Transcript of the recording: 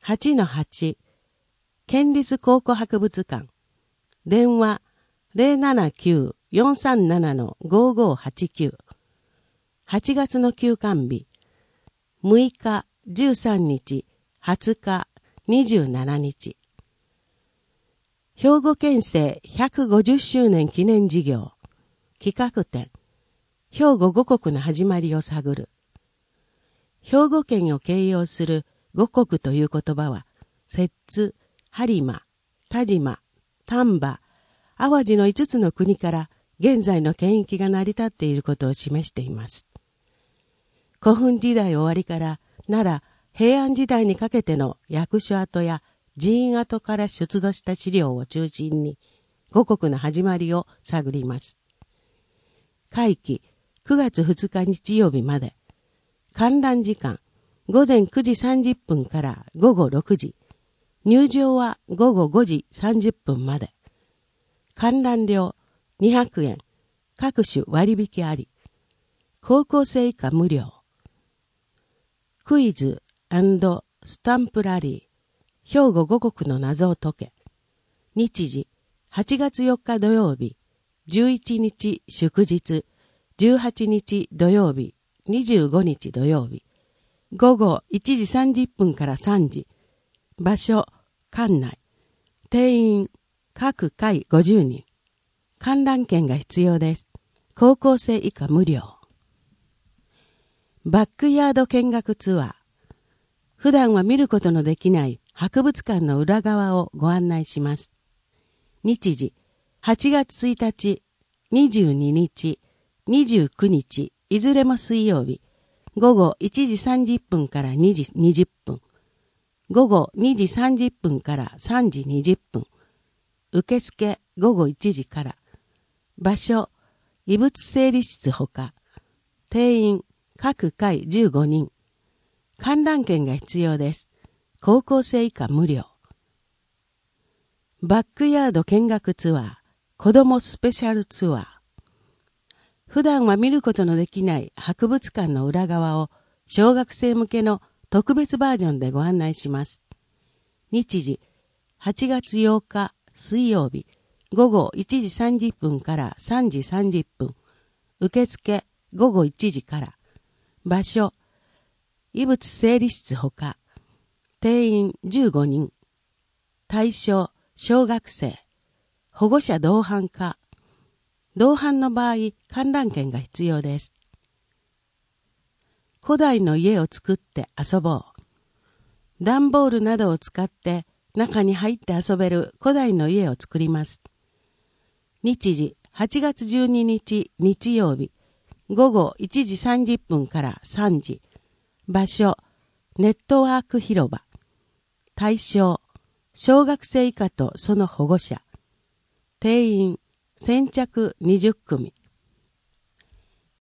8-8 県立考古博物館電話 079-437-5589 8月の休館日6日、13日、20日、27日兵庫県政150周年記念事業企画展兵庫五国の始まりを探る兵庫県を形容する五国という言葉は摂津、播磨、但馬、丹波、淡路の5つの国から現在の県域が成り立っていることを示しています。古墳時代終わりから奈良、平安時代にかけての役所跡や寺院跡から出土した資料を中心に五国の始まりを探ります。会期9月2日日曜日まで観覧時間午前9時30分から午後6時入場は午後5時30分まで観覧料200円各種割引あり高校生以下無料クイズ&スタンプラリー兵庫五国の謎を解け日時8月4日土曜日11日祝日18日土曜日25日土曜日午後1時30分から3時場所館内定員各回50人観覧券が必要です。高校生以下無料バックヤード見学ツアー普段は見ることのできない博物館の裏側をご案内します。日時8月1日22日29日いずれも水曜日午後1時30分から2時20分午後2時30分から3時20分受付午後1時から場所遺物整理室ほか定員各回15人観覧券が必要です。高校生以下無料バックヤード見学ツアー子どもスペシャルツアー普段は見ることのできない博物館の裏側を小学生向けの特別バージョンでご案内します。日時8月8日水曜日午後1時30分から3時30分受付午後1時から場所遺物整理室ほか定員15人対象小学生保護者同伴か同伴の場合観覧券が必要です。古代の家を作って遊ぼう段ボールなどを使って中に入って遊べる古代の家を作ります。日時8月12日日曜日午後1時30分から3時場所ネットワーク広場対象小学生以下とその保護者定員先着20組